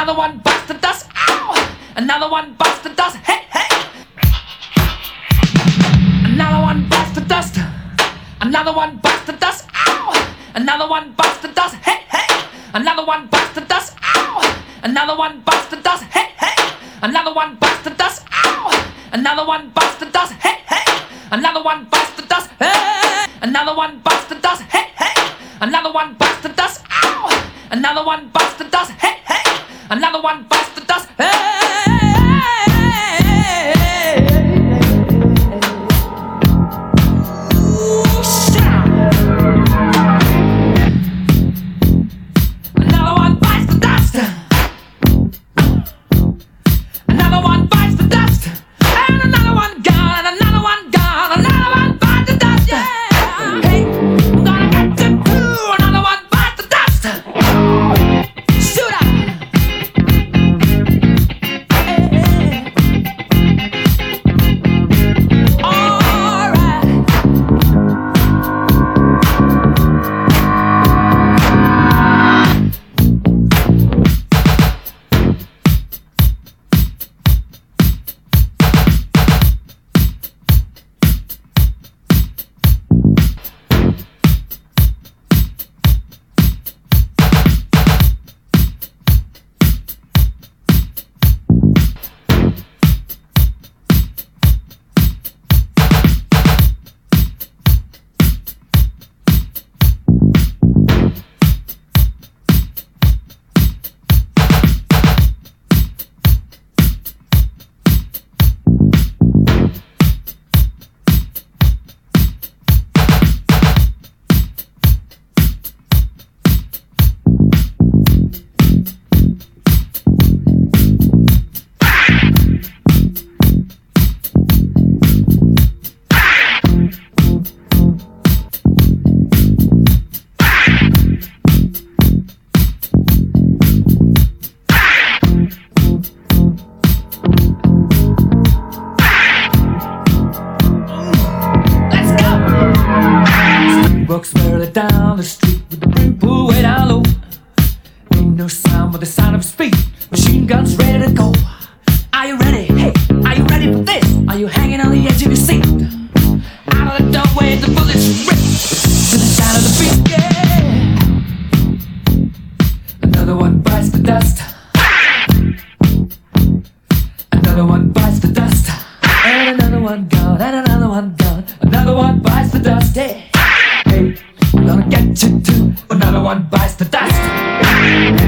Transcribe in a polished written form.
Another one bites the dust. Ow! Another one bites the dust. Hey, hey! Another one bites the dust. Another one bites the dust. Ow! Another one bites the dust. Hey, hey! Another one bites the dust. Ow! Another one bites the dust. Hey, hey! Another one bites the dust. Ow! Another one bites the dust. Hey, hey! Another one bites the dust. Hey! Another one bites the dust. Hey, hey! Another one bites the dust. Ow! Another one bites the dust. Hey, hey! Another one bites the dust. Hey! Walks barely down the street with the brim pulled way down low. Ain't no sound but the sound of speed. Machine guns ready to go. Are you ready? Hey, are you ready for this? Are you hanging on the edge of your seat? Out of the doorway, the bullets rip to the sound of the beat. Yeah. Another one bites the dust. Another one bites the dust. And another one gone. And another one gone. Another one bites the dust. Yeah. Hey, I'm gonna get you too. Another one bites the dust.